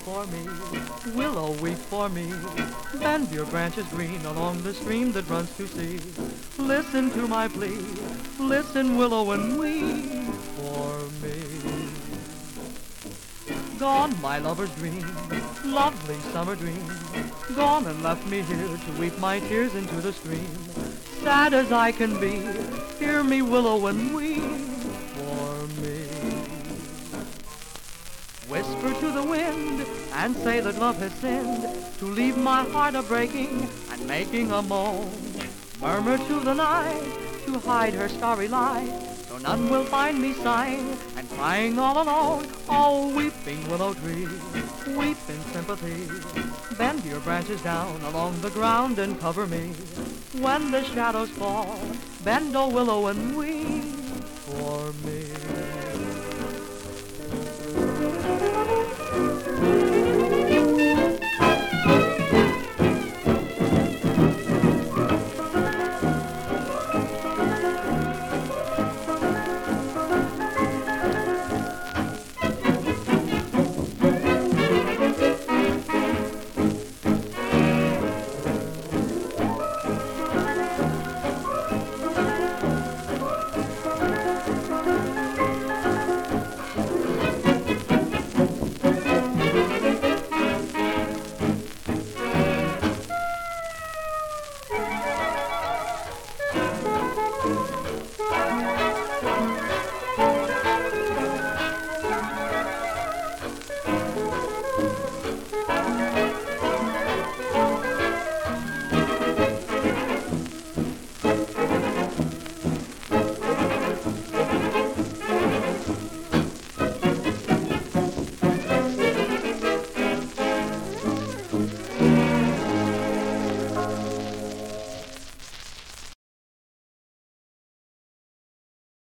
for me. Willow, weep for me. Bend your branches green along the stream that runs to sea. Listen to my plea. Listen, willow, and weep for me. Gone, my lover's dream, lovely summer dream. Gone and left me here to weep my tears into the stream. Sad as I can be, hear me, willow, and weep for me. Whisper to the wind and say that love has sinned, to leave my heart a-breaking and making a moan. Murmur to the night to hide her starry light, so none will find me sighing and crying all alone. Oh, weeping willow tree, weep in sympathy. Bend your branches down along the ground and cover me. When the shadows fall, bend, oh willow, and weep for me.